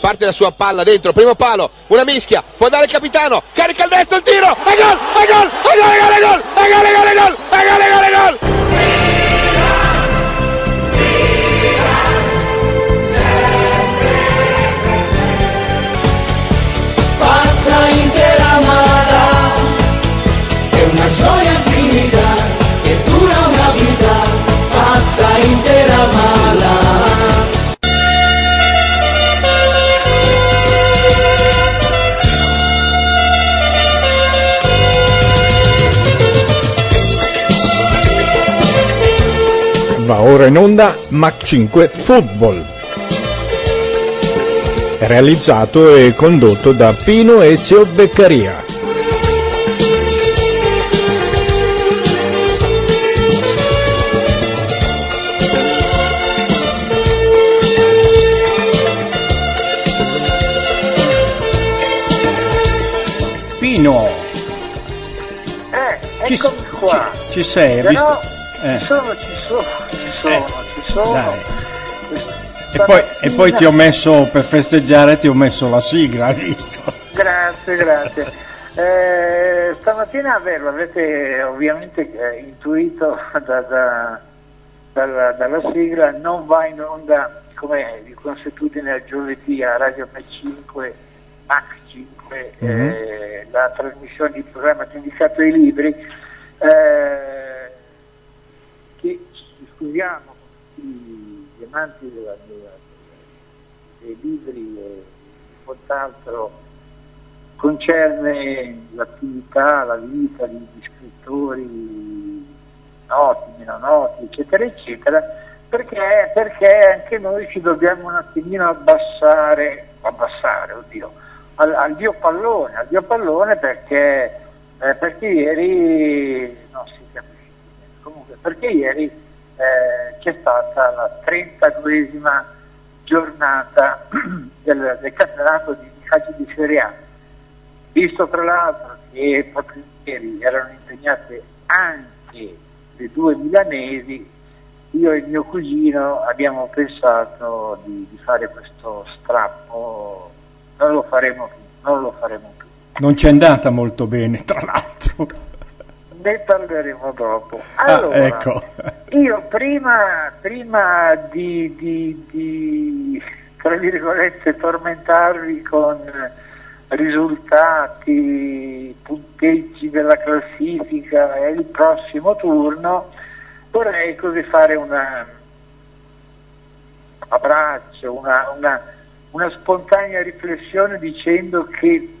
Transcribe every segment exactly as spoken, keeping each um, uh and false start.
parte la sua palla dentro, primo palo, una mischia, può dare il capitano, carica il destro, il tiro, e gol, e gol, e gol, e gol, e gol, e gol, e gol, e gol, e gol, e gol, e gol. Pazza intera mala, è una gioia infinita che dura una vita, pazza intera mala. Va ora in onda Mac cinque Football, realizzato e condotto da Pino Ezio Beccaria. Pino, Eh, ci, eccomi qua. ci, ci sei, hai Però visto? Eh. ci sono, ci sono, ci sono, Eh, ci sono. dai. E poi, e poi ti ho messo, per festeggiare, ti ho messo la sigla, hai visto? Grazie, grazie. Eh, stamattina, vero, avete ovviamente eh, intuito da, da, dalla, dalla sigla, non va in onda come di consuetudine al giovedì a Radio Mac cinque, Mac cinque, Mm-hmm. eh, la trasmissione di programma dedicato ai libri, eh, che ci scusiamo con gli amanti della, della, dei libri e quant'altro concerne l'attività, la vita di, di scrittori noti, meno noti, eccetera, eccetera, perché, perché anche noi ci dobbiamo un attimino abbassare, abbassare, oddio, al, al dio pallone, al dio pallone perché, eh, perché ieri, no, si capisce, comunque, perché ieri eh, c'è stata la trentaduesima giornata del, del campionato di calcio di Serie A. Visto tra l'altro che proprio ieri erano impegnate anche le due milanesi, io e il mio cugino abbiamo pensato di, di fare questo strappo, non lo faremo più, non lo faremo più. Non ci è andata molto bene, tra l'altro. Ne parleremo dopo. Allora, ah, ecco. io prima, prima di, di, di, tra virgolette, tormentarvi con risultati, punteggi della classifica e il prossimo turno, vorrei così fare una abbraccio, una, una, una spontanea riflessione dicendo che,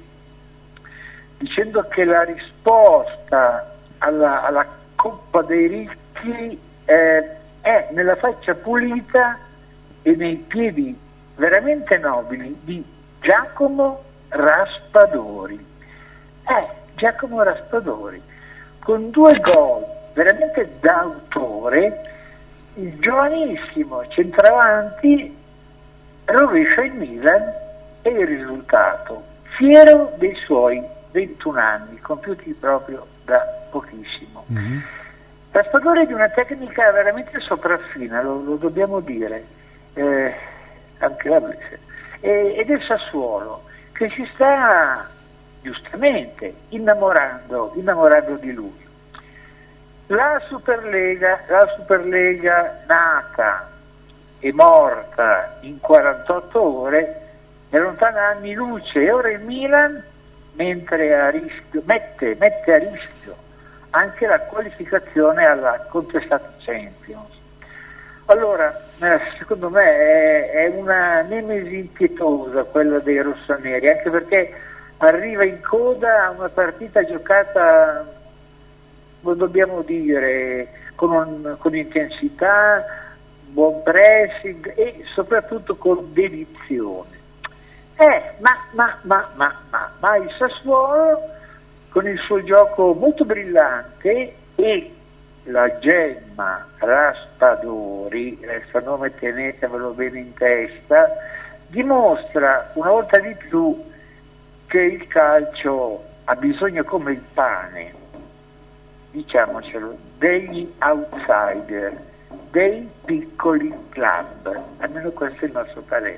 dicendo che la risposta alla, alla Coppa dei Ricchi eh, è nella faccia pulita e nei piedi veramente nobili di Giacomo Raspadori. Eh, Giacomo Raspadori, con due gol veramente d'autore, il giovanissimo centravanti rovescia il Milan e il risultato, fiero dei suoi ventuno anni, compiuti proprio da pochissimo. Mm-hmm. Raspadori è di una tecnica veramente sopraffina, lo, lo dobbiamo dire, eh, anche la e, ed è il Sassuolo, che si sta giustamente innamorando, innamorando di lui. La Superlega, la Superlega nata e morta in quarantotto ore, è lontana anni luce, e ora il Milan mentre a rischio, mette, mette a rischio anche la qualificazione alla contestata Champions. Allora, eh, secondo me è, è una nemesi impietosa quella dei rossoneri, anche perché arriva in coda a una partita giocata, lo dobbiamo dire, con, un, con intensità, buon pressing e soprattutto con dedizione. Eh, ma, ma, ma, ma, ma, ma il Sassuolo, con il suo gioco molto brillante e la gemma Raspadori, questo nome tenetevelo bene in testa, dimostra una volta di più che il calcio ha bisogno, come il pane, diciamocelo, degli outsider, dei piccoli club, almeno questo è il nostro parere.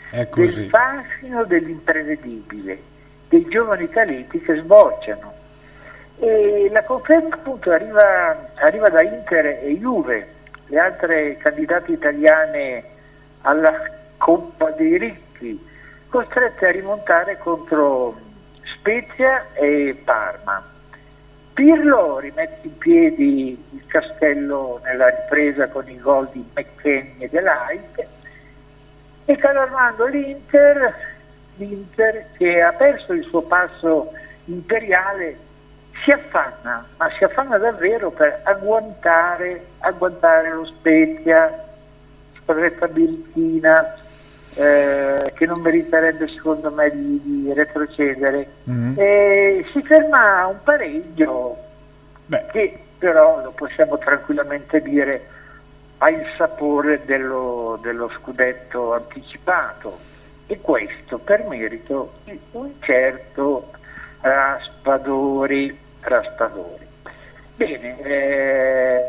così. del fascino dell'imprevedibile, dei giovani talenti che sbocciano. E la conferma appunto arriva, arriva da Inter e Juve, le altre candidate italiane alla Coppa dei Ricchi, costrette a rimontare contro Spezia e Parma. Pirlo rimette in piedi il castello nella ripresa con i gol di McKennie e Delight, e calmando l'Inter, l'Inter che ha perso il suo passo imperiale, si affanna, ma si affanna davvero per agguantare, agguantare lo Spezia, squadretta birichina, eh, che non meriterebbe secondo me di, di retrocedere. Mm-hmm. E si ferma a un pareggio. Beh. Che però lo possiamo tranquillamente dire ha il sapore dello, dello scudetto anticipato, e questo per merito di un certo Raspadori. Raspadori. Bene, eh,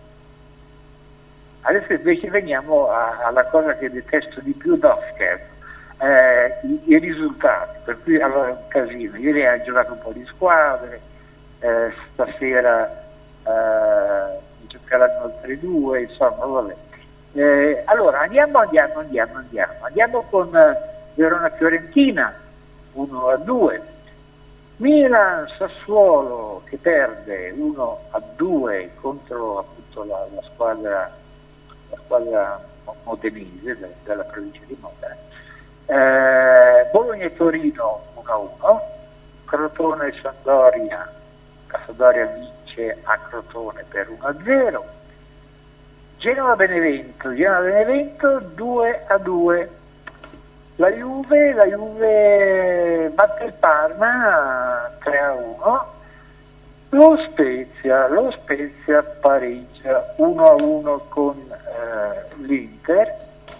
adesso invece veniamo a, alla cosa che detesto di più, no scherzo, eh, i, i risultati, per cui allora è un casino. Ieri ha giocato un po' di squadre, eh, stasera eh, giocheranno altre due, insomma vabbè. Eh, allora andiamo, andiamo, andiamo, andiamo, andiamo con eh, Verona-Fiorentina uno a due, Milan-Sassuolo che perde uno a due contro appunto la, la squadra la squadra modenese de, della provincia di Modena, eh, Bologna e Torino uno a uno, Crotone e Sampdoria, la Sampdoria vince a Crotone per uno a zero, Genova-Benevento, Genova-Benevento due a due, la Juve, la Juve batte il Parma tre a uno, lo Spezia, lo Spezia pareggia uno a uno con eh, l'Inter,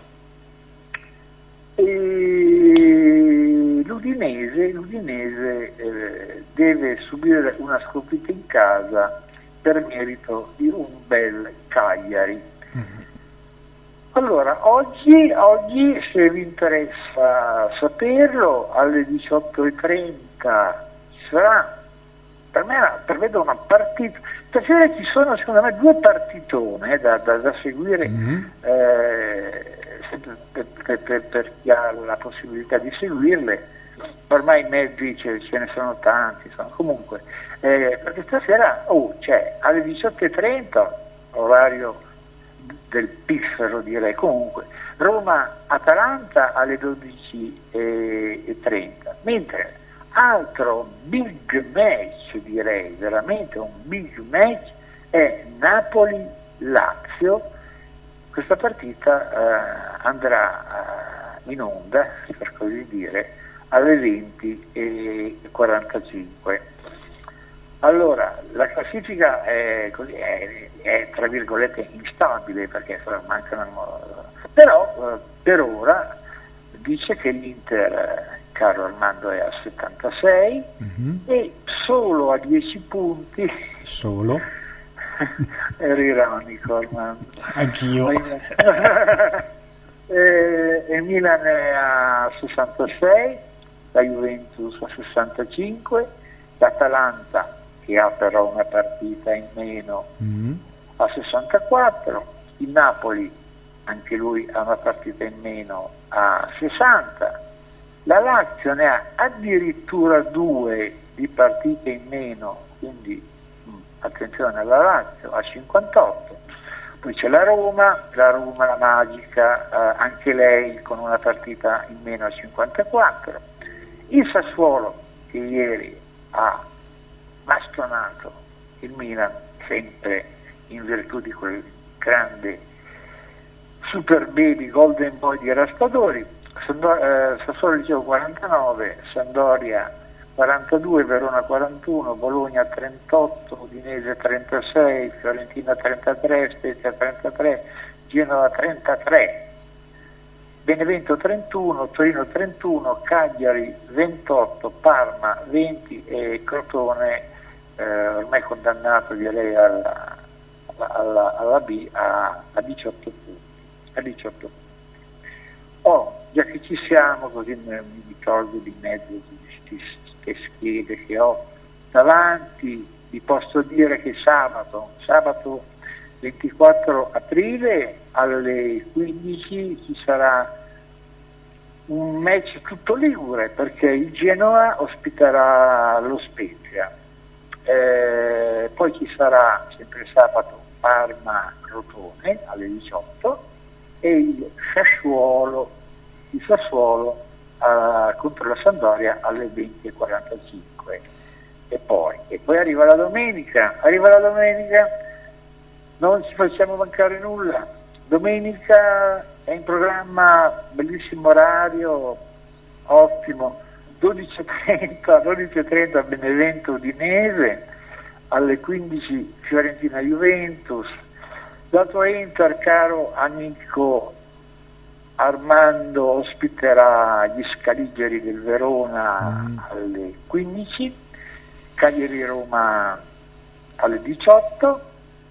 e l'Udinese, l'Udinese eh, deve subire una sconfitta in casa per merito di un bel Cagliari. Mm-hmm. Allora, oggi, oggi, se vi interessa saperlo, alle diciotto e trenta ci sarà, per me prevedo una partita, stasera ci sono secondo me due partitone eh, da, da, da seguire, mm-hmm. eh, per, per, per, per chi ha la possibilità di seguirle, ormai i mezzi ce, ce ne sono tanti, insomma, comunque, eh, perché stasera oh, c'è alle diciotto e trenta, orario del piffero direi, comunque Roma-Atalanta alle dodici e trenta, mentre altro big match, direi veramente un big match, è Napoli-Lazio. Questa partita eh, andrà eh, in onda, per così dire, alle venti e quarantacinque. Allora, la classifica è, così, è, è tra virgolette instabile, perché insomma, mancano, però eh, per ora dice che l'Inter, eh, caro Armando, è a settantasei, mm-hmm. e solo a dieci punti. Solo? Ero ironico, Armando. Anch'io. e, e Milan è a sessantasei, la Juventus a sessantacinque, l'Atalanta, che ha però una partita in meno, mm. a sessantaquattro, il Napoli, anche lui ha una partita in meno, a sessanta, la Lazio ne ha addirittura due di partite in meno, quindi mh, attenzione alla Lazio, a cinquantotto, poi c'è la Roma, la Roma la magica, eh, anche lei con una partita in meno a cinquantaquattro, il Sassuolo che ieri ha bastonato il Milan, sempre in virtù di quel grande super baby golden boy di Raspadori, Sando- eh, Sassuolo dicevo quarantanove, Sampdoria quarantadue, Verona quarantuno, Bologna trentotto, Udinese trentasei, Fiorentina trentatré, Spezia trentatré, Genova trentatré, Benevento trentuno, Torino trentuno, Cagliari ventotto, Parma venti e Crotone, eh, ormai condannato direi alla, alla, alla B, a, a diciotto punti. A diciotto punti. Oh, già che ci siamo, così mi, mi tolgo di mezzo queste schede che ho davanti, vi posso dire che sabato, sabato ventiquattro aprile alle quindici ci sarà un match tutto ligure, perché il Genoa ospiterà lo Spezia, eh, poi ci sarà sempre sabato Parma-Crotone alle diciotto e il Sassuolo, il Sassuolo uh, contro la Sampdoria alle venti e quarantacinque. E poi, e poi arriva la domenica, arriva la domenica, non ci facciamo mancare nulla. Domenica è in programma, bellissimo orario, ottimo, dodici e trenta, dodici e trenta Benevento Udinese, alle quindici Fiorentina Juventus. Dato Inter, caro amico Armando, ospiterà gli Scaligeri del Verona mm. alle quindici, Cagliari Roma alle diciotto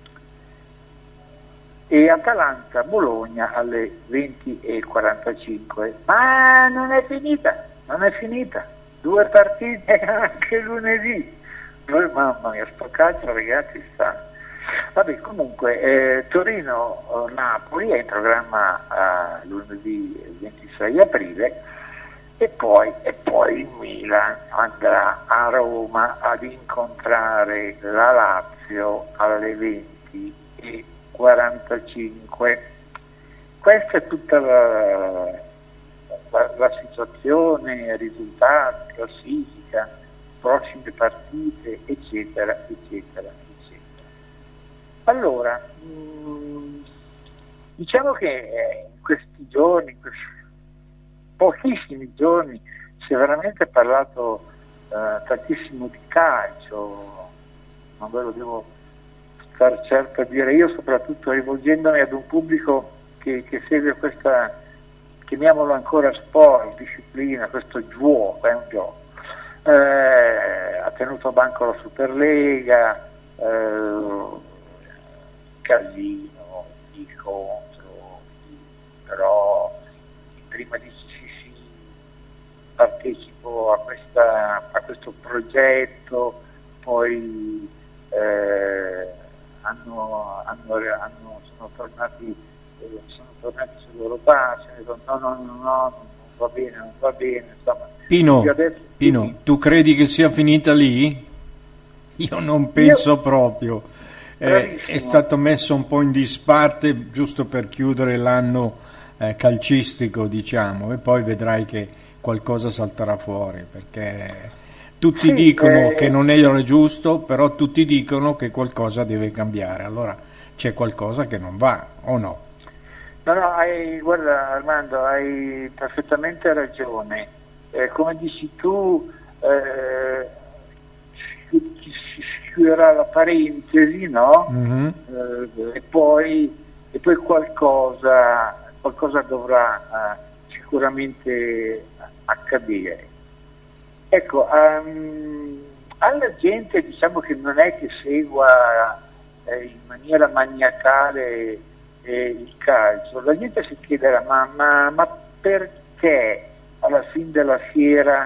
e Atalanta Bologna alle venti e quarantacinque. Ma non è finita, non è finita, due partite anche lunedì. Noi, mamma mia, sto calcio ragazzi sta. Vabbè, comunque eh, Torino-Napoli è in programma eh, lunedì ventisei aprile e poi, e poi il Milan andrà a Roma ad incontrare la Lazio alle venti e quarantacinque. Questa è tutta la, la, la situazione, i risultati, classifica, prossime partite, eccetera, eccetera, eccetera. Allora, mh, diciamo che in questi giorni, in questi pochissimi giorni, si è veramente parlato eh, tantissimo di calcio, non ve lo devo star certo a dire io, soprattutto rivolgendomi ad un pubblico che, che segue questa, chiamiamolo ancora sport, disciplina, questo gioco, è un gioco. Eh, ha tenuto a banco la Superlega, eh, casino, di contro, di, però prima di sì sì partecipo a, questa, a questo progetto, poi eh, hanno, hanno, hanno, sono tornati eh, sono tornati sul loro passo, no no no no non va bene, non va bene, insomma. Pino, adesso, Pino sì. Tu credi che sia finita lì? Io non penso Io... proprio. Eh, è stato messo un po' in disparte giusto per chiudere l'anno eh, calcistico, diciamo, e poi vedrai che qualcosa salterà fuori, perché tutti sì, dicono eh... che non era giusto, però tutti dicono che qualcosa deve cambiare, allora c'è qualcosa che non va, o no? No, no, hai, guarda Armando, hai perfettamente ragione, eh, come dici tu, eh, si chiuderà la parentesi, no? Mm-hmm. Eh, e poi e poi qualcosa qualcosa dovrà eh, sicuramente accadere. Ecco, um, alla gente diciamo che non è che segua eh, in maniera maniacale eh, il calcio, la gente si chiederà ma, ma, ma perché alla fine della fiera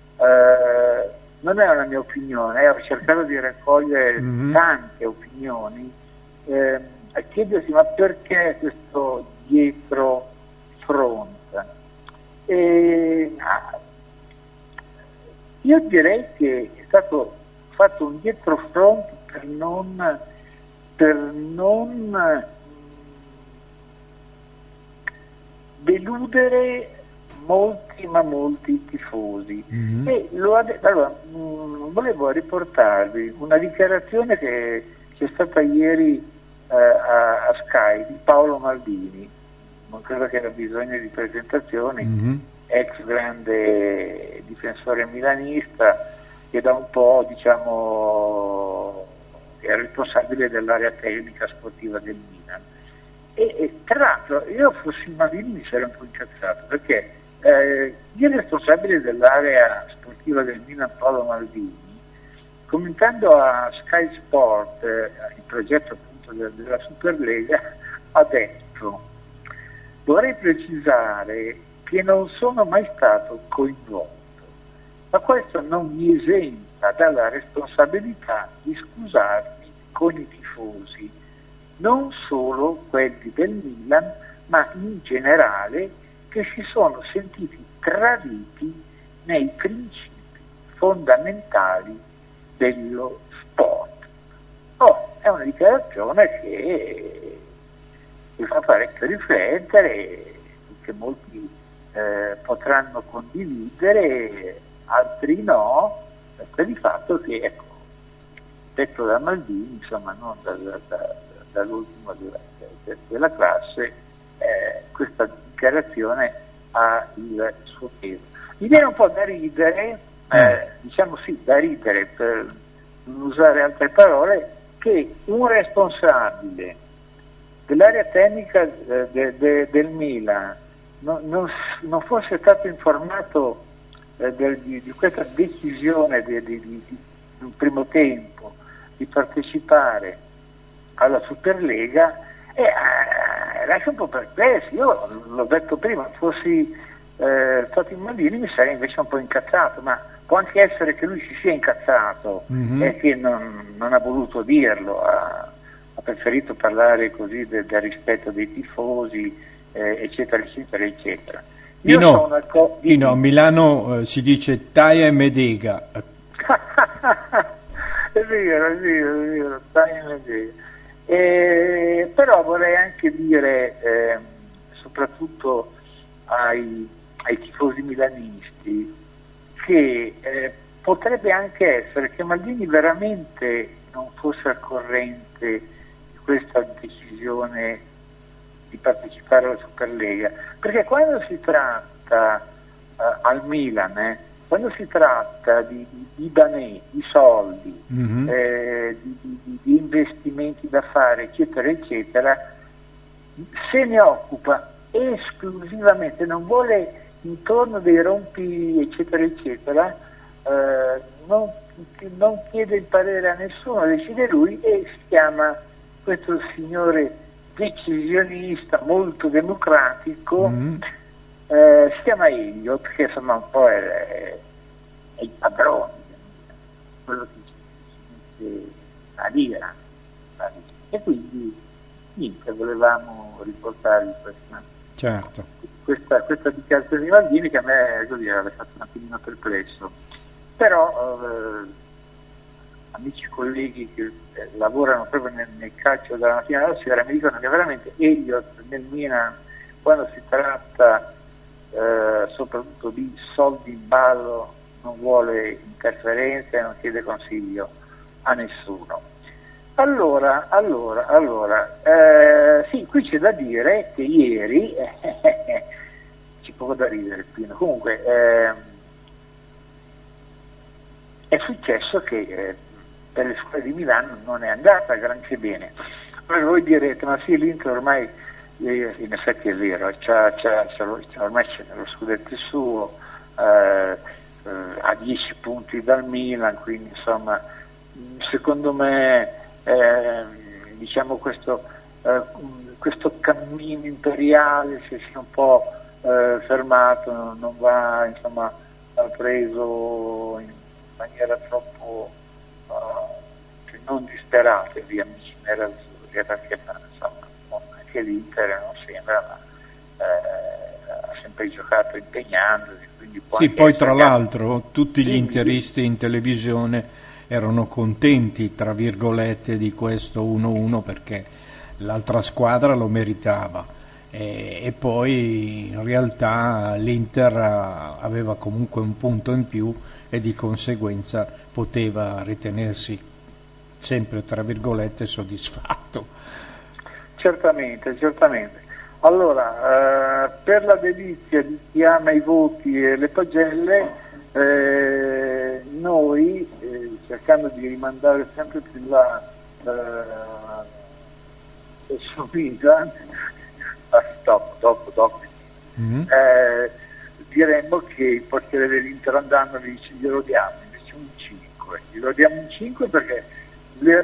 eh, non è una mia opinione, eh, ho cercato di raccogliere mm-hmm. tante opinioni, eh, a chiedersi ma perché questo dietro front? E, ah, io direi che è stato fatto un dietro front per non, per non deludere molti ma molti tifosi. Mm-hmm. E lo ade- allora, mh, volevo riportarvi una dichiarazione che c'è stata ieri eh, a, a Sky di Paolo Maldini, non credo che abbia bisogno di presentazioni, mm-hmm. ex grande difensore milanista che da un po' diciamo è responsabile dell'area tecnica sportiva del Milan. E, e tra l'altro io fossi Maldini mi sarei un po' incazzato, perché Eh, il responsabile dell'area sportiva del Milan, Paolo Maldini, commentando a Sky Sport eh, il progetto appunto de- della Superlega, ha detto: vorrei precisare che non sono mai stato coinvolto, ma questo non mi esenta dalla responsabilità di scusarmi con i tifosi, non solo quelli del Milan, ma in generale, che si sono sentiti traditi nei principi fondamentali dello sport. Oh, è una dichiarazione che mi fa parecchio riflettere, che molti eh, potranno condividere, altri no, per il fatto che, ecco, detto da Maldini, insomma, non da, da, da, dall'ultimo della, della classe, eh, questa dichiarazione ha il suo peso. Mi viene un po' da ridere, eh, diciamo sì, da ridere, per non usare altre parole, che un responsabile dell'area tecnica eh, de, de, del Milan no, non, non fosse stato informato eh, del, di, di questa decisione di, di, di, di un primo tempo di partecipare alla Superlega, e eh, lascia un po' perplesso. Io l'ho detto prima, fossi eh, stato in Maldini mi sarei invece un po' incazzato, ma può anche essere che lui si sia incazzato mm-hmm. e che non, non ha voluto dirlo, ha, ha preferito parlare così de, del rispetto dei tifosi, eh, eccetera, eccetera, eccetera. Io Pino, sono co- di... Pino, a Milano eh, si dice Taia e Medega. È vero, è vero, è vero, Taia e Medega. Eh, però vorrei anche dire, eh, soprattutto ai, ai tifosi milanisti, che eh, potrebbe anche essere che Maldini veramente non fosse al corrente di questa decisione di partecipare alla Superlega, perché quando si tratta eh, al Milan, eh, quando si tratta di, di, di danè, di soldi, mm-hmm. eh, di, di, di investimenti da fare, eccetera, eccetera, se ne occupa esclusivamente, non vuole intorno dei rompi, eccetera, eccetera, eh, non, non chiede il parere a nessuno, decide lui, e si chiama questo signore decisionista, molto democratico, mm-hmm. Eh, si chiama Elliott, che insomma un po' è, è, è il padrone, quello che si mette a dire, e quindi niente, volevamo riportare questa, certo. questa, questa dichiarazione di Maldini, che a me così ha lasciato un attimino perplesso, però eh, amici colleghi che eh, lavorano proprio nel, nel calcio dalla mattina alla sera mi dicono che veramente Elliott nel Milan, quando si tratta Eh, soprattutto di soldi in ballo, non vuole interferenze e non chiede consiglio a nessuno. Allora, allora, allora, eh, sì, qui c'è da dire che ieri, eh, c'è poco da ridere, Pino, comunque eh, è successo che eh, per le scuole di Milano non è andata granché bene. Allora voi direte, ma sì, l'Inter ormai, in effetti è vero, c'ha, c'ha, c'ha, ormai c'è lo scudetto suo, eh, eh, a dieci punti dal Milan, quindi insomma secondo me eh, diciamo questo, eh, questo cammino imperiale si è un po' eh, fermato, non, non va insomma preso in maniera troppo uh, non disperata via amici nerazzurri, perché insomma che l'Inter non sembra, ma eh, ha sempre giocato impegnandosi, quindi può sì, poi tra che... l'altro tutti gli quindi... interisti in televisione erano contenti tra virgolette di questo uno uno perché l'altra squadra lo meritava e, e poi in realtà l'Inter aveva comunque un punto in più e di conseguenza poteva ritenersi sempre tra virgolette soddisfatto. Certamente, certamente. Allora, eh, per la delizia di chi ama i voti e le pagelle, eh, noi, eh, cercando di rimandare sempre più in là eh, su Milan, ah, dopo, dopo, dopo, mm-hmm. eh, diremmo che il portiere dell'Inter andando vi dice glielo diamo, invece un cinque, glielo diamo un cinque perché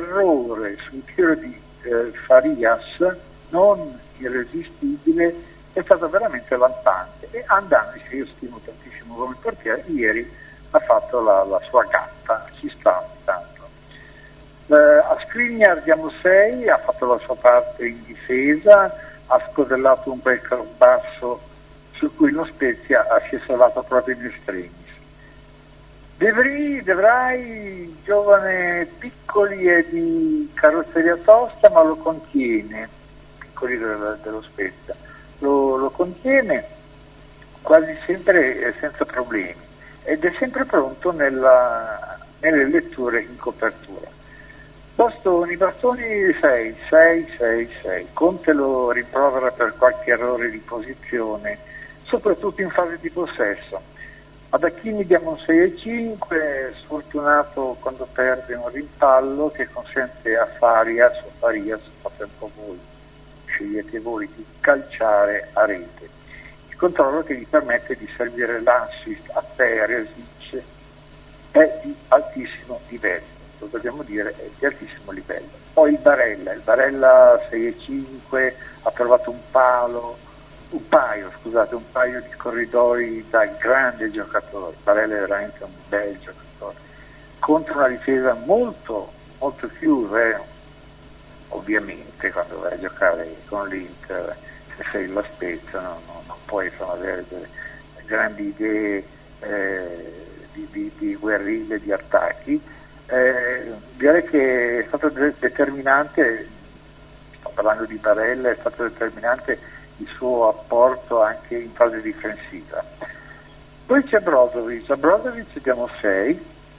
l'errore sul tiro di Eh, Farias non irresistibile è stato veramente lampante, e Andanovic, io stimo tantissimo come portiere, ieri ha fatto la, la sua gatta, ci sta tanto. Eh, a Skriniar diamo sei, ha fatto la sua parte in difesa, ha scodellato un bel cross basso su cui lo Spezia si è salvato proprio in estremis. De Vrij, De Vrij, giovane, piccoli e di carrozzeria tosta, ma lo contiene, piccoli dello, dello Spezia, lo, lo contiene quasi sempre senza problemi ed è sempre pronto nella, nelle letture in copertura. Bastoni, Bastoni sei, sei, sei, sei. Conte lo rimprovera per qualche errore di posizione, soprattutto in fase di possesso. Ad Achini diamo un sei e cinque, sfortunato quando perde un rimpallo che consente a Farias, o Farias, fate un po' voi, scegliete voi, di calciare a rete. Il controllo che gli permette di servire l'assist a Peresic è di altissimo livello, lo dobbiamo dire, è di altissimo livello. Poi il Barella, il Barella sei e cinque, ha trovato un palo, un paio, scusate, un paio di corridoi da grande giocatore. Barella è veramente un bel giocatore, contro una difesa molto, molto chiusa, eh. Ovviamente quando vai a giocare con l'Inter, se sei la Spezia, no, no, non puoi insomma, avere delle grandi idee eh, di, di, di guerriglie, di attacchi. Eh, direi che è stato de- determinante, sto parlando di Barella, è stato determinante il suo apporto anche in fase difensiva. Poi c'è Brozovic, a Brozovic diamo sei,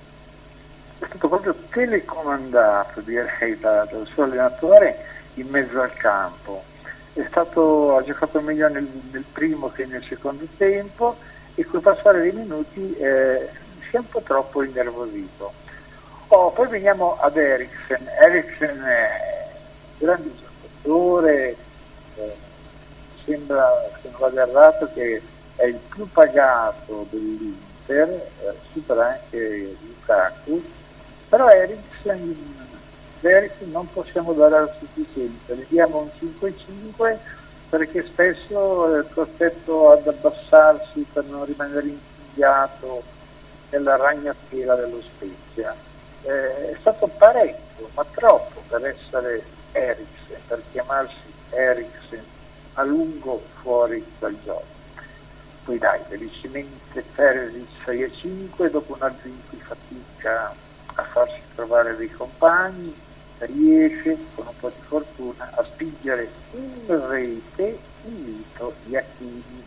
è stato proprio telecomandato, direi, da, dal suo allenatore in mezzo al campo. È stato, ha giocato meglio nel, nel primo che nel secondo tempo e col passare dei minuti eh, si è un po' troppo innervosito. Oh, poi veniamo ad Eriksen. Eriksen è un grande giocatore, eh, sembra, se non vado errato, che è il più pagato dell'Inter, eh, supera anche Lukaku, però Eriksen, Eriksen non possiamo dare la sufficienza, gli diamo un cinque cinque perché spesso è costretto ad abbassarsi per non rimanere infigliato nella ragnatela dello Spezia. Eh, è stato parecchio, ma troppo per essere Eriksen, per chiamarsi Eriksen a lungo fuori dal gioco. Poi dai, velocemente Peresic sei e cinque, dopo un anno in cui fatica a farsi trovare dei compagni, riesce con un po' di fortuna a spingere in rete il mito di Achini.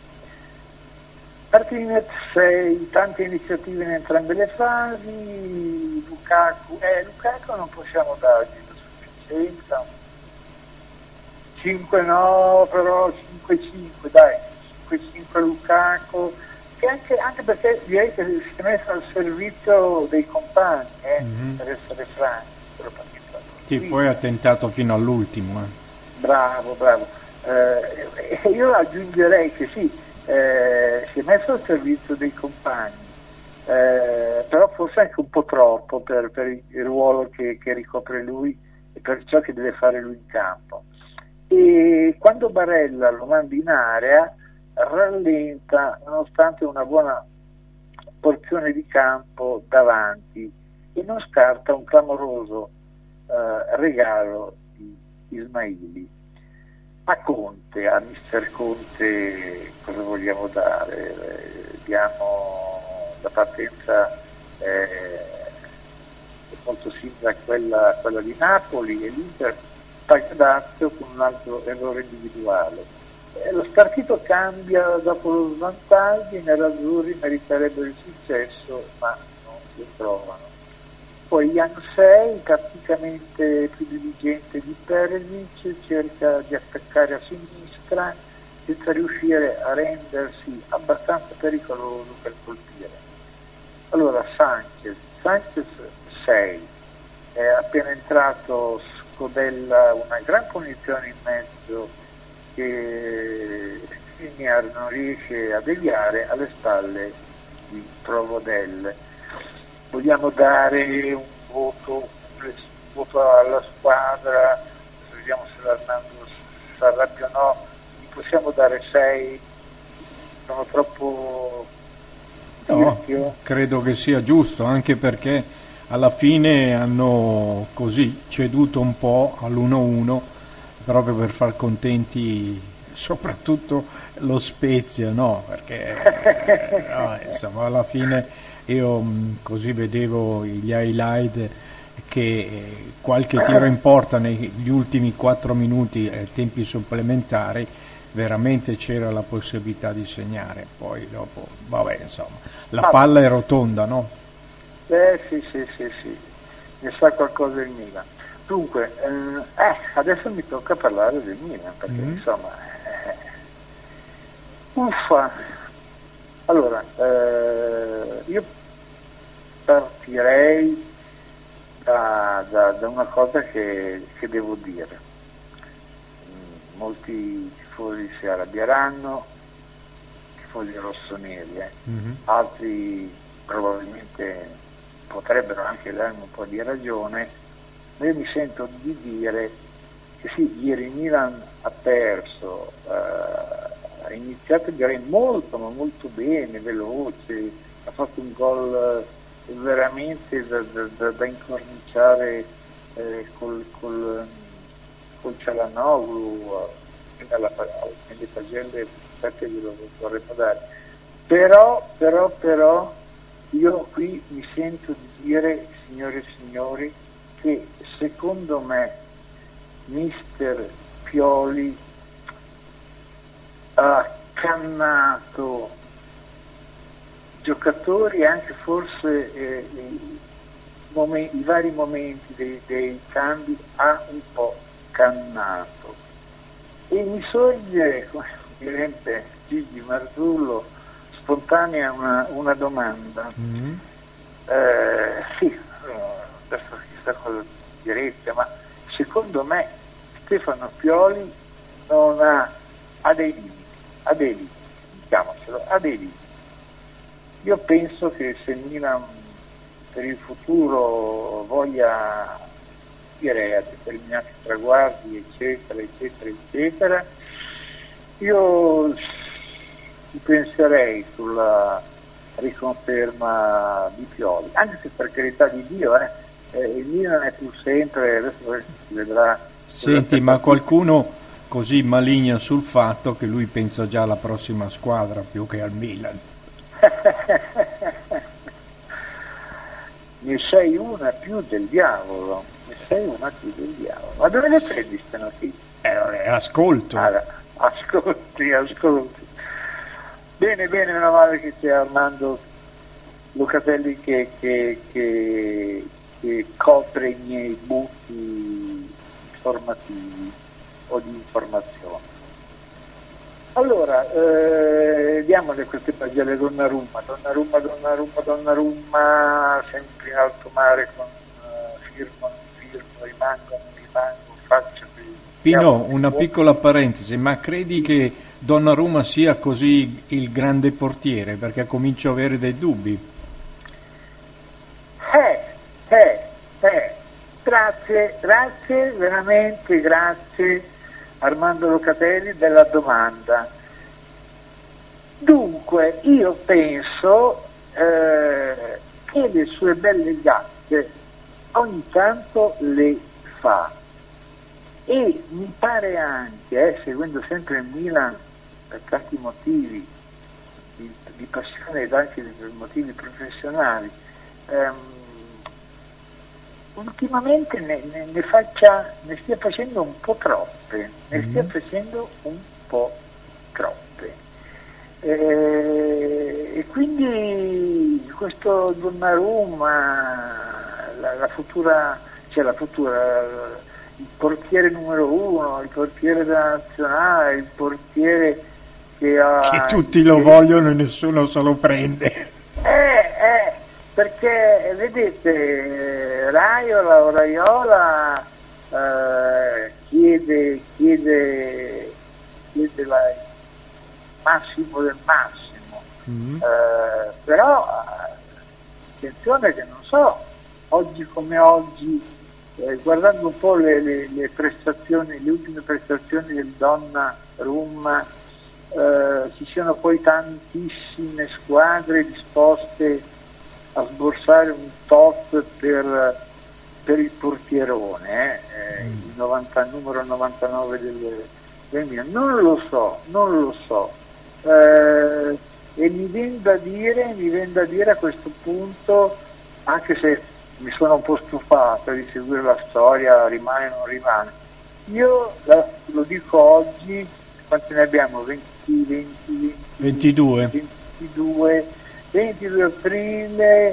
Martinez sei, tante iniziative in entrambe le fasi. Lukaku, eh Lukaku non possiamo dargli la sufficienza, cinque no, però cinque cinque, dai, cinque cinque Lukaku, che anche, anche perché direi che si è messo al servizio dei compagni, eh, mm-hmm. per essere franchi. Sì, poi ha tentato fino all'ultimo. Eh. Bravo, bravo. Eh, io aggiungerei che sì, eh, si è messo al servizio dei compagni, eh, però forse anche un po' troppo per, per il ruolo che, che ricopre lui e per ciò che deve fare lui in campo. E quando Barella lo manda in area rallenta nonostante una buona porzione di campo davanti e non scarta un clamoroso eh, regalo di Ismaili. A Conte, a mister Conte cosa vogliamo dare? Eh, diamo la partenza eh, molto simile a quella, quella di Napoli e l'Inter paga dazio con un altro errore individuale. Eh, lo spartito cambia dopo lo svantaggio, i nerazzurri meriterebbero il successo ma non lo trovano. Poi Jan sei, praticamente più diligente di Peresic, cerca di attaccare a sinistra senza riuscire a rendersi abbastanza pericoloso per colpire. Allora Sanchez, Sanchez sei, è appena entrato, scodella una gran punizione in mezzo che Skriniar non riesce a deviare alle spalle di Provodel. Vogliamo dare un voto, un voto alla squadra, vediamo se l'Arnando si arrabbia o no, di possiamo dare sei, sono troppo No, tirchio? credo che sia giusto, anche perché alla fine hanno così ceduto un po' all'uno uno proprio per far contenti soprattutto lo Spezia, no? Perché eh, no, insomma, alla fine io mh, così vedevo gli highlight che eh, qualche tiro in porta negli ultimi quattro minuti ai tempi supplementari veramente c'era la possibilità di segnare, poi dopo, vabbè, insomma, la Ah, palla è rotonda, no? Eh sì, sì, sì, sì, ne sa qualcosa il Milan. Dunque, eh, eh, adesso mi tocca parlare del Milan, perché Mm. insomma, eh, uffa. Allora, eh, io partirei da, da- da una cosa che, che devo dire. Mm, Molti tifosi si arrabbieranno, tifosi rossoneri, eh. Mhm. Altri probabilmente potrebbero anche darmi un po' di ragione, ma io mi sento di dire che sì, ieri il Milan ha perso, eh, ha iniziato direi molto ma molto bene, veloce, ha fatto un gol eh, veramente da, da- da- da incorniciare eh, col, col, col Cialanoglu, eh, nella, nelle pagelle che glielo vorremmo dare. Però, però, però, io qui mi sento di dire, signore e signori, che secondo me mister Pioli ha cannato giocatori, anche forse eh, i, momen- i vari momenti dei, dei cambi ha un po' cannato. E mi sorge, come direbbe Gigi Marzullo, spontanea una, una domanda. Mm. Eh, sì, eh, adesso chissà cosa direte, ma secondo me Stefano Pioli non ha, ha dei limiti, ha dei limiti, diciamocelo, ha dei limiti. Io penso che se il Milan per il futuro voglia dire a determinati traguardi, eccetera, eccetera, eccetera, io ci penserei sulla riconferma di Pioli, anche se per carità di Dio eh, eh, il Milan è pur sempre, adesso si vedrà. Senti, ma qualcuno così maligna sul fatto che lui pensa già alla prossima squadra più che al Milan. Ne sei una più del diavolo, ne sei una più del diavolo. Ma dove le prendi queste notizie? Eh, ascolto. Allora, ascolti, ascolti. Bene, bene, meno male che c'è Armando Locatelli che, che, che, che copre i miei buchi informativi o di informazione. Allora, eh, diamole queste pagelle Donnarumma, Donnarumma, Donnarumma, Donnarumma, sempre in alto mare con uh, firmo, non firmo, rimango, non rimango, faccio qui. Pino, una piccola parentesi, ma credi che Donnarumma sia così il grande portiere? Perché comincio a avere dei dubbi. Eh, eh, eh, grazie, grazie, veramente grazie Armando Locatelli della domanda. Dunque, io penso eh, che le sue belle gatte ogni tanto le fa. E mi pare anche, eh, seguendo sempre il Milan per tanti motivi di, di passione ed anche per motivi professionali, ehm, ultimamente ne, ne, ne, faccia, ne stia facendo un po' troppe, ne stia facendo un po' troppe. Eh, e quindi questo Donnarumma, la, la futura, cioè la futura, il portiere numero uno, il portiere della nazionale, il portiere che ha... Che tutti lo che, vogliono e nessuno se lo prende. Eh, eh, perché vedete, Raiola o Raiola eh, chiede, chiede, chiede la, il massimo del massimo, Mm. eh, però attenzione che non so, oggi come oggi eh, guardando un po' le, le, le prestazioni, le ultime prestazioni del Donnarumma, eh, ci siano poi tantissime squadre disposte a sborsare un tot per, per il portierone, eh, mm. il novanta, numero novantanove del, del Milan. Non lo so, non lo so. Eh, e mi viene da dire, mi viene da dire a questo punto, anche se mi sono un po' stufato di seguire la storia, rimane o non rimane, io la, lo dico oggi, quanti ne abbiamo? venti, venti, venti ventidue ventidue ventidue aprile,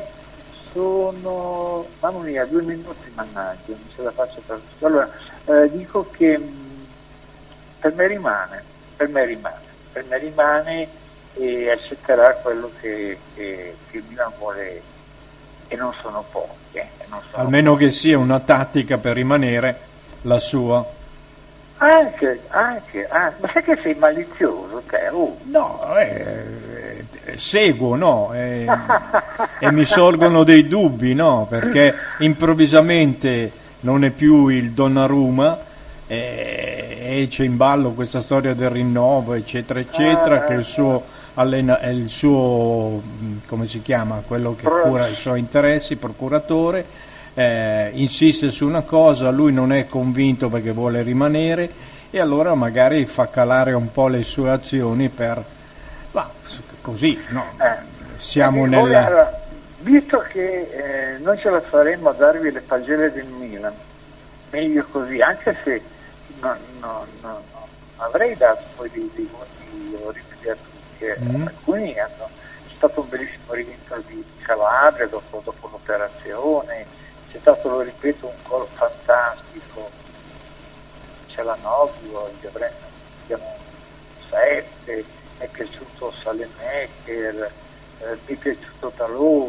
sono, mamma mia, due minuti, mannaggia, non ce la faccio per tutto. Allora, eh, dico che mh, per me rimane, per me rimane, per me rimane e accetterà quello che, che, che Milan vuole, e non sono pochi. Eh, non sono Almeno pochi. Che sia una tattica per rimanere la sua. Anche, anche, anche, ma sai che sei malizioso te? Oh. No, eh, eh, seguo, no? Eh, e mi sorgono dei dubbi, no? Perché improvvisamente non è più il Donnarumma, eh, e c'è in ballo questa storia del rinnovo, eccetera, eccetera, Ah, che il suo, allena, il suo, come si chiama, quello che cura i suoi interessi, procuratore, Eh, insiste su una cosa, lui non è convinto perché vuole rimanere, e allora magari fa calare un po' le sue azioni per, ma, così, no? eh, Siamo eh, nel... allora, visto che eh, non ce la faremo a darvi le pagelle del Milan, meglio così, anche se non no, no, no, avrei dato poi dei, dei voti orribili a tutti, eh. mm. Alcuni hanno, c'è stato un bellissimo rientro di Calabria dopo, dopo l'operazione, c'è stato, lo ripeto, un gol fantastico, Cialanoglu, gli avremmo sette, mi è piaciuto Salemecher, eh, mi è piaciuto Talò,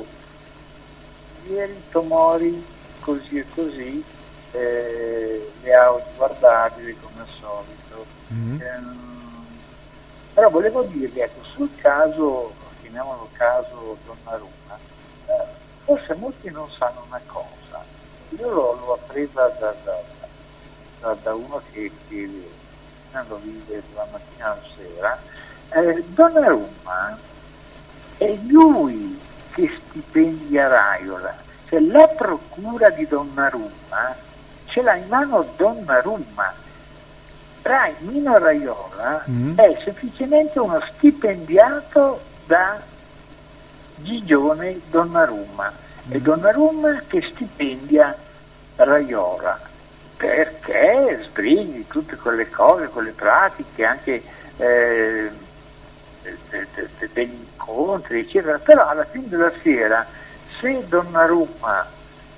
ieri Tomori così e così, eh, li ha guardabili come al solito. Mm-hmm. Eh, però volevo dirvi, ecco, sul caso, chiamiamolo caso Donnarumma, eh, forse molti non sanno una cosa. Io l'ho, l'ho appresa da, da, da, da uno che, che lo vive dalla mattina alla sera. Eh, Donnarumma è lui che stipendia Raiola, cioè la procura di Donnarumma ce l'ha in mano Donnarumma. Rai, Mino Raiola mm. è semplicemente uno stipendiato da Gigione Donnarumma. E Donnarumma che stipendia Raiola perché sbrighi tutte quelle cose, quelle pratiche, anche eh, de, de, de, degli incontri, eccetera. Però alla fine della sera, se Donnarumma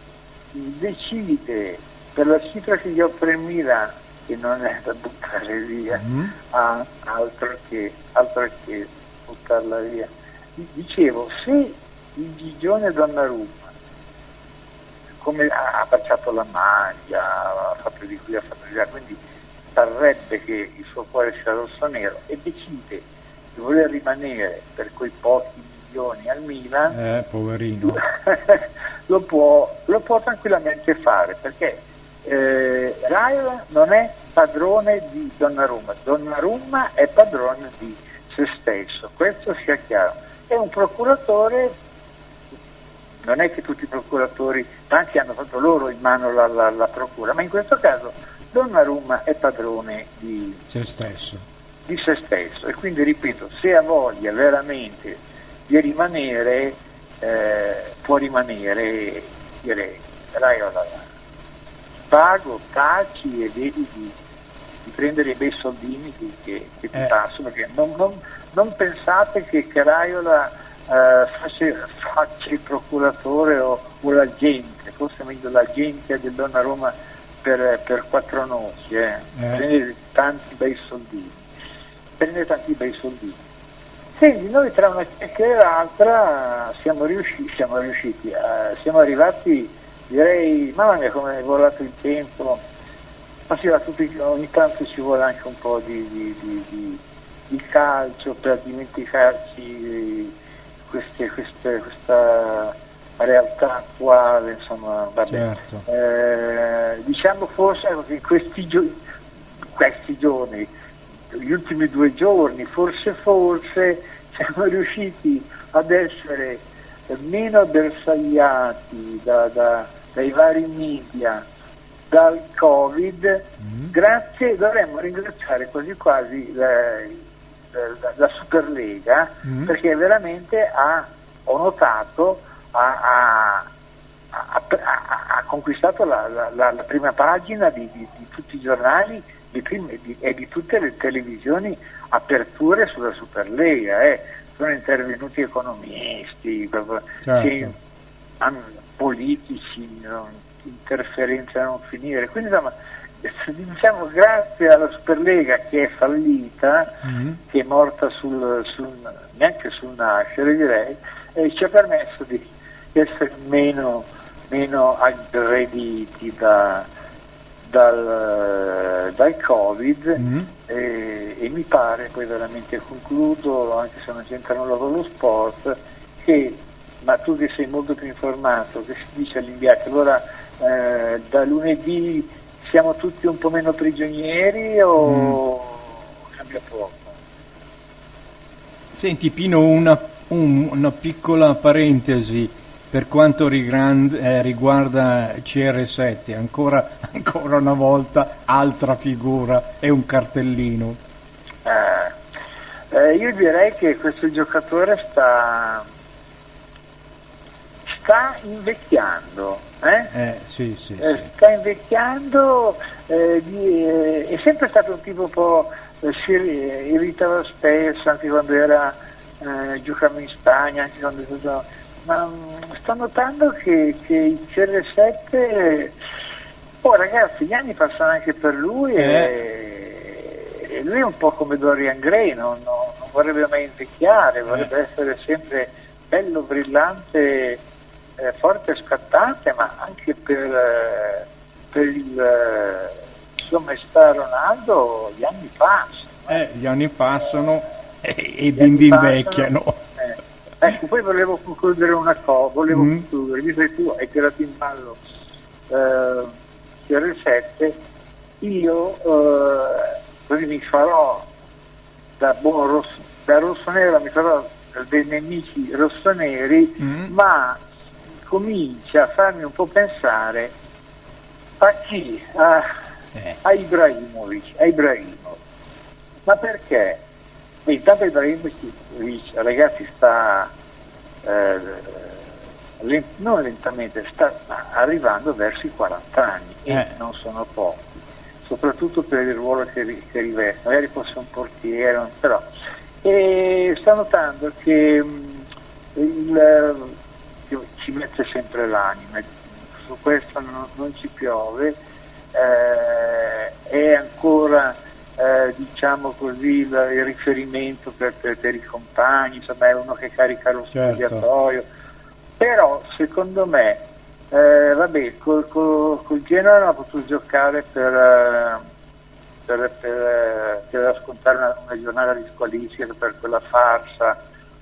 decide per la cifra che gli offre il Milan, che non è da buttare via, mm. ah, altro che altro che buttarla via, dicevo, se il Gigione Donnarumma, come ha baciato la maglia, ha fatto di qui, ha fatto di là, quindi parrebbe che il suo cuore sia rosso-nero, e decide di voler rimanere per quei pochi milioni al Milan, eh, poverino, lo, può, lo può tranquillamente fare, perché eh, Raiola non è padrone di Donnarumma, Donnarumma è padrone di se stesso, questo sia chiaro. È un procuratore. Non è che tutti i procuratori, tanti hanno fatto loro in mano la, la, la procura, ma in questo caso Donnarumma è padrone di se stesso. di se stesso, e quindi ripeto, se ha voglia veramente di rimanere, eh, può rimanere, direi, Raiola, pago, taci e vedi di, di prendere i bei soldini che, che, che ti eh. passano, perché non, non, non pensate che, che Raiola Uh, faccia, faccia il procuratore o, o l'agente, forse meglio l'agente del Donnarumma per, per quattro noci, eh. eh. prendere tanti bei soldini, prendere tanti bei soldini. Quindi noi tra una chiacchiera e l'altra siamo riusciti, siamo riusciti, uh, siamo arrivati, direi, mamma mia come è volato il tempo, ma sì, ma tutti, ogni tanto ci vuole anche un po' di, di, di, di, di calcio per dimenticarci Queste, queste, questa realtà attuale, insomma, vabbè. Certo. Eh, diciamo forse che in questi, gio- questi giorni, gli ultimi due giorni, forse forse siamo riusciti ad essere meno bersagliati da, da, dai vari media dal Covid, mm. grazie, dovremmo ringraziare quasi quasi la, la, la Superlega, mm. perché veramente ha, ho notato, ha, ha, ha, ha, ha conquistato la, la, la, la prima pagina di, di, di tutti i giornali di prime, di, e di tutte le televisioni, aperture sulla Superlega. Eh. Sono intervenuti economisti, certo. che, hanno, politici, no? Interferenze a non finire, quindi insomma, diciamo grazie alla Superlega che è fallita, mm-hmm. che è morta sul, sul neanche sul nascere direi, e ci ha permesso di essere meno, meno aggrediti da, dal, dal Covid, mm-hmm. e, e mi pare, poi veramente concludo, anche se non c'entra nulla con lo sport, che, ma tu che sei molto più informato, che si dice all'inviato, allora Eh, da lunedì siamo tutti un po' meno prigionieri o mm. cambia poco? Senti Pino, una, un, una piccola parentesi per quanto rigrand, eh, riguarda C R sette, ancora, ancora una volta altra figura, è un cartellino. Eh, eh, io direi che questo giocatore sta sta invecchiando. Eh? Eh, sì, sì, eh, sì. Sta invecchiando, eh, di, eh, è sempre stato un tipo un po', eh, si irritava spesso anche quando era eh, giocava in Spagna, anche quando giocava, ma mh, sto notando che, che il C R sette, oh ragazzi, gli anni passano anche per lui, eh. e, e lui è un po' come Dorian Gray, non, non, non vorrebbe mai invecchiare, vorrebbe eh. essere sempre bello, brillante, Eh, forte e scattante, ma anche per, eh, per il eh, suo maestà Ronaldo gli anni passano. Eh, gli anni passano e, e i bimbi invecchiano. Eh. Ecco, poi volevo concludere una cosa, volevo mm. concludere, visto che tu hai tirato in ballo eh, C R sette, io eh, così mi farò da buon rosso, da rossonero, mi farò dei nemici rossoneri, mm. ma comincia a farmi un po' pensare a chi? A, eh. a Ibrahimovic, a Ibrahimovic. Ma perché? Beh, intanto Ibrahimovic, ragazzi, sta eh, lent- non lentamente, sta arrivando verso i quaranta anni e eh. non sono pochi, soprattutto per il ruolo che, che riveste, magari fosse un portiere, però. E sto notando che mh, il ci mette sempre l'anima, su questo non, non ci piove, eh, è ancora eh, diciamo così il, il riferimento per, per, per i compagni, insomma è uno che carica lo spogliatoio, certo. Però secondo me eh, vabbè, col, col, col Genoa non ha potuto giocare per, per, per, per scontare una, una giornata di squalifica per quella farsa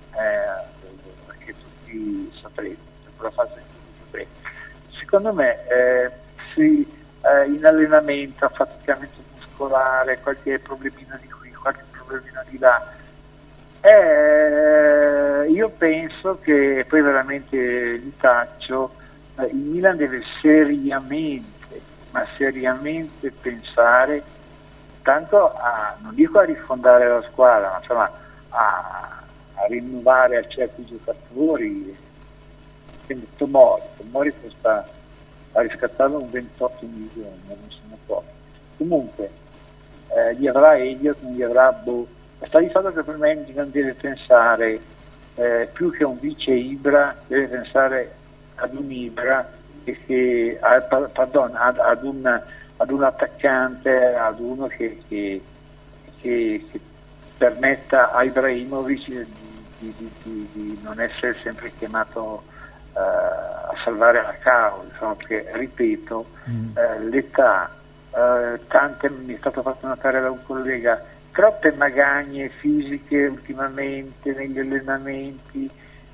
eh, che tutti saprete. La fase di secondo me eh, sì, eh, in allenamento, affaticamento muscolare, qualche problemino di qui, qualche problemino di là, eh, io penso che poi veramente li taccio, eh, il Milan deve seriamente, ma seriamente pensare tanto a, non dico a rifondare la squadra, ma insomma a, a rinnovare a certi giocatori. Tomori, Tomori costa, ha riscattato un ventotto milioni, non sono pochi. Comunque eh, gli avrà Elliott, non gli avrà Boh. Sta di fatto che per me non deve pensare eh, più che un vice Ibra, deve pensare ad un Ibra e che, a, pardon, ad, ad, un, ad un attaccante, ad uno che, che, che, che permetta a Ibrahimovic di, di, di, di, di non essere sempre chiamato Uh, a salvare la causa, insomma, perché ripeto, mm. uh, l'età, uh, tante, mi è stato fatto notare da un collega, troppe magagne fisiche ultimamente negli allenamenti,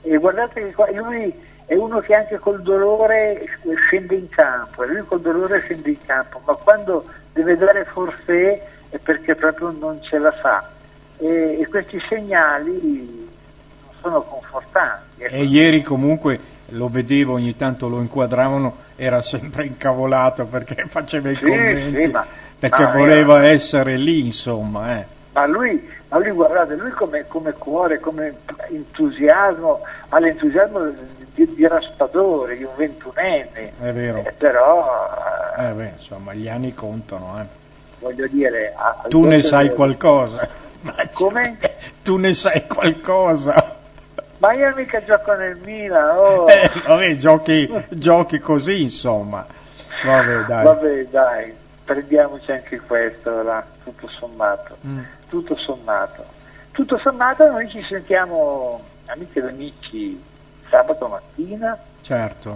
e guardate che qua, lui è uno che anche col dolore scende in campo, e lui col dolore scende in campo, ma quando deve dare forfait è perché proprio non ce la fa, e, e questi segnali non sono confortanti. E ieri comunque lo vedevo, ogni tanto lo inquadravano, era sempre incavolato perché faceva i sì, commenti, sì, ma, perché ma voleva era, essere lì, insomma. Eh. Ma lui, ma lui guardate, lui come, come cuore, come entusiasmo, ha l'entusiasmo di, di raspadore, di un ventunenne. È vero. Eh, però, eh beh, insomma, gli anni contano. Eh. Voglio dire... A, tu ne sai del... qualcosa. Come? Tu ne sai qualcosa. Ma io mica gioco nel Milan. Oh. Eh, vabbè, giochi, giochi così, insomma. Vabbè, dai. Vabbè, dai. Prendiamoci anche questo, là, tutto sommato, mm. tutto sommato. Tutto sommato noi ci sentiamo, amiche ed amici, sabato mattina. Certo.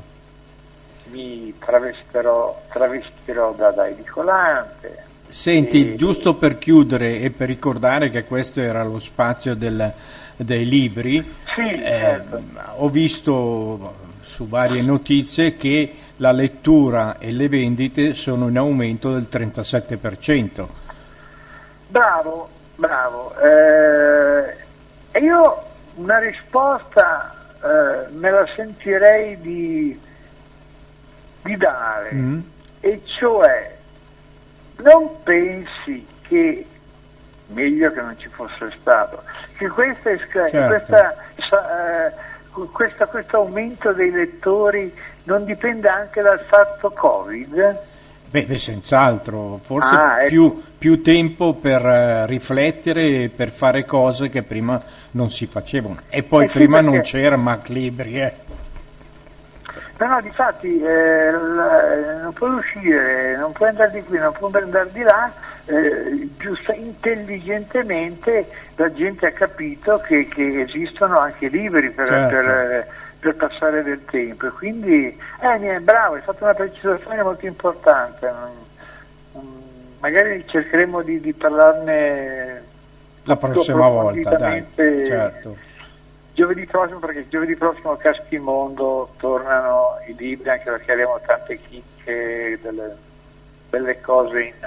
Mi travestirò, travestirò da, da edicolante. Senti, e... giusto per chiudere e per ricordare che questo era lo spazio del, dei libri, sì, eh, certo. Ho visto su varie notizie che la lettura e le vendite sono in aumento del trentasette per cento. Bravo, bravo. Eh, e io una risposta eh, me la sentirei di, di dare, mm. e cioè non pensi che, meglio che non ci fosse stato, che questa, certo. questa, eh, questa, questo aumento dei lettori non dipende anche dal fatto Covid? Beh, beh senz'altro, forse ah, ecco. più, più tempo per uh, riflettere e per fare cose che prima non si facevano. E poi eh prima sì, perché... non c'era Mac Libri. Eh. No, no, difatti eh, la, non puoi uscire, non puoi andare di qui, non puoi andare di là, eh, giusto, intelligentemente la gente ha capito che, che esistono anche libri per... Certo. per per passare del tempo, e quindi eh, bravo, hai fatto una precisazione molto importante, magari cercheremo di, di parlarne la prossima volta, dai, certo. Giovedì prossimo, perché giovedì prossimo Caschi il Mondo tornano i libri, anche perché abbiamo tante chicche, delle belle cose in,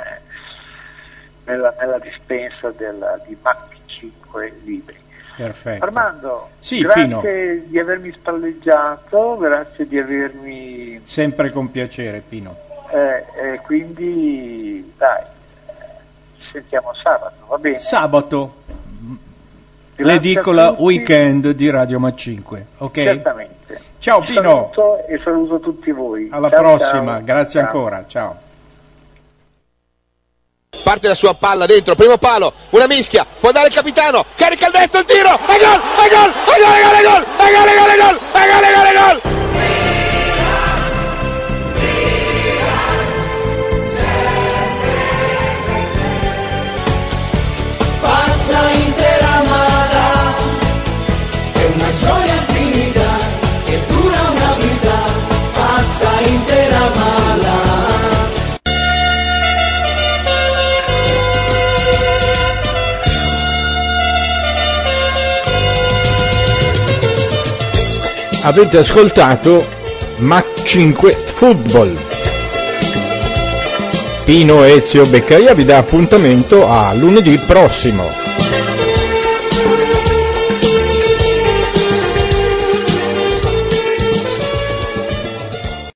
nella, nella dispensa della, di Mac cinque libri. Perfetto. Armando, sì, grazie Pino. di avermi spalleggiato, grazie di avermi... Sempre con piacere, Pino. Eh, eh, quindi, dai, ci sentiamo sabato, va bene? Sabato, l'edicola weekend di Radio Mac cinque, ok? Certamente. Ciao Pino. Saluto e saluto tutti voi. Alla ciao, prossima, ciao. grazie ciao. ancora, ciao. Parte la sua palla dentro, primo palo, una mischia, può andare il capitano, carica il destro, il tiro, e gol, e gol, e gol, e gol, e gol, e gol, e gol, e gol, e gol, e gol, e gol. Pazza intera mala, è una gioia infinita che dura una vita, pazza intera mala. Avete ascoltato Mac cinque Football. Pino Ezio Beccaria vi dà appuntamento a lunedì prossimo.